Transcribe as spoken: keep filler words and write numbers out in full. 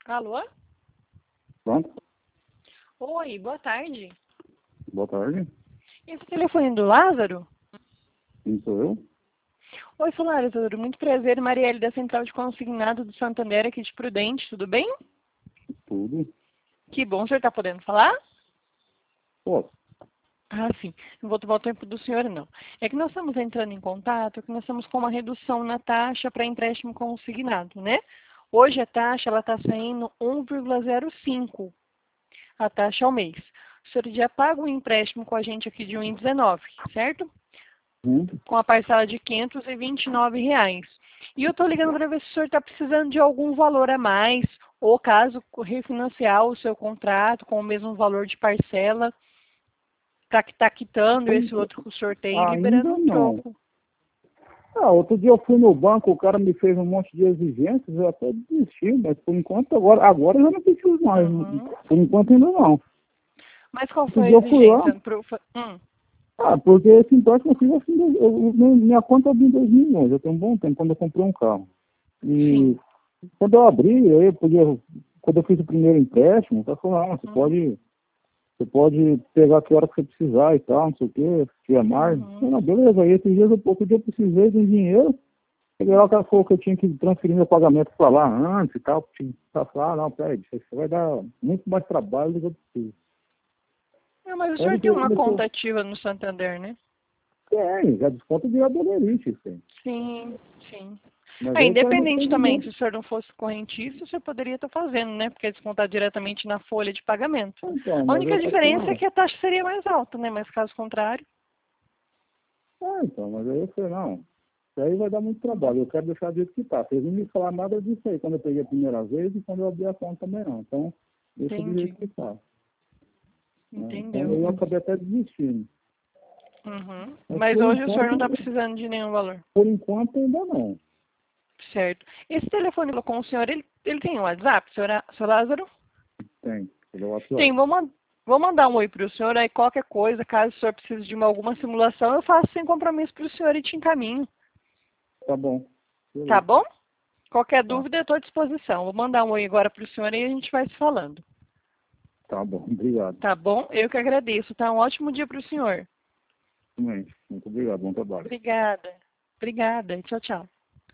Alô? Pronto? Oi, boa tarde. Boa tarde. Esse telefone do Lázaro? Quem sou eu? Oi, sou Lázaro. Muito prazer, Marielle da Central de Consignado do Santander aqui de Prudente. Tudo bem? Tudo. Que bom, o senhor está podendo falar? Posso? Ah, sim. Não vou tomar o tempo do senhor, não. É que nós estamos entrando em contato, que nós estamos com uma redução na taxa para empréstimo consignado, né? Hoje a taxa ela está saindo um vírgula zero cinco, a taxa ao mês. O senhor já paga um empréstimo com a gente aqui de um vírgula dezenove, certo? Hum? Com a parcela de quinhentos e vinte e nove reais. E eu estou ligando para ver se o senhor está precisando de algum valor a mais, ou caso refinanciar o seu contrato com o mesmo valor de parcela, para que está quitando esse outro que o senhor tem e liberando Ainda um não. troco. Ah, outro dia eu fui no banco, o cara me fez um monte de exigências, eu até desisti, mas por enquanto agora, agora eu já não preciso mais. Uhum. Por enquanto ainda não. Mas qual Outro foi a dia eu fui lá. exigência? Pro... Hum. Ah, porque esse empréstimo eu fiz assim, eu, eu, eu- minha conta eu abri em dois mil e onze, já tem um bom tempo, quando eu comprei um carro. E Sim. quando eu abri, aí eu podia, quando eu fiz o primeiro empréstimo, o cara falou, ah, você Uhum. pode. Você pode pegar a que hora que você precisar e tal, não sei o quê, se tiver mais. Uhum. Não, beleza, aí esses dias eu, outro dia eu precisei de um dinheiro, cheguei lá, o cara falou que eu tinha que transferir meu pagamento para lá antes e tal, tinha que falar, ah, não, peraí, isso vai dar muito mais trabalho do que eu preciso. Não, mas o Aí senhor tem ele uma começou, conta ativa no Santander, né? tem, já desconto de adolerite, assim. Sim, sim. Mas É, aí só não independente tem também, se dinheiro. o senhor não fosse correntista, o senhor poderia estar fazendo, né? Porque é descontar diretamente na folha de pagamento. Então, A mas única aí tá diferença é claro. que a taxa seria mais alta, né? Mas caso contrário. Ah, então, mas aí eu falei, não, isso aí vai dar muito trabalho, eu quero deixar do jeito que tá. Vocês não me falaram nada disso aí quando eu peguei a primeira vez e quando eu abri a conta também não. Então, deixa do Entendi. jeito que tá. Né? Então Entendeu. eu acabei até desistindo. Uhum. Mas Mas por hoje o senhor não está enquanto, precisando de nenhum valor. por enquanto ainda não. Certo. Esse telefone com o senhor, ele, ele tem um WhatsApp, senhor, senhor Lázaro? Tem, pelo Tem, WhatsApp. vou, man vou mandar um oi para o senhor, aí qualquer coisa, caso o senhor precise de uma, alguma simulação, eu faço sem compromisso para o senhor e te encaminho. Tá bom. Tá Beleza. bom? Qualquer Tá. dúvida, eu estou à disposição. Vou mandar um oi agora para o senhor e a gente vai se falando. Tá bom. Obrigado. Tá bom? Eu que agradeço. Tá um ótimo dia para o senhor. Muito obrigado. Bom trabalho. Obrigada. Obrigada. Tchau, tchau.